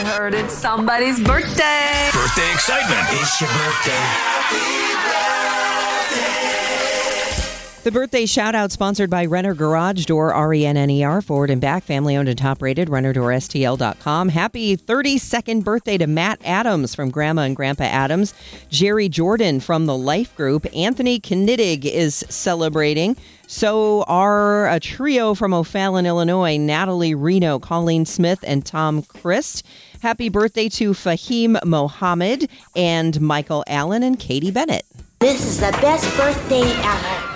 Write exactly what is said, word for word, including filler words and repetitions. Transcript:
heard it's somebody's birthday. Birthday excitement. It's your birthday. Happy birthday. The birthday shout-out sponsored by Renner Garage Door, R E N N E R, forward and back, family-owned and top-rated, renner door S T L dot com. Happy thirty-second birthday to Matt Adams from Grandma and Grandpa Adams. Jerry Jordan from the Life Group. Anthony Knittig is celebrating. So are a trio from O'Fallon, Illinois, Natalie Reno, Colleen Smith, and Tom Christ. Happy birthday to Fahim Mohammed and Michael Allen and Katie Bennett. This is the best birthday ever.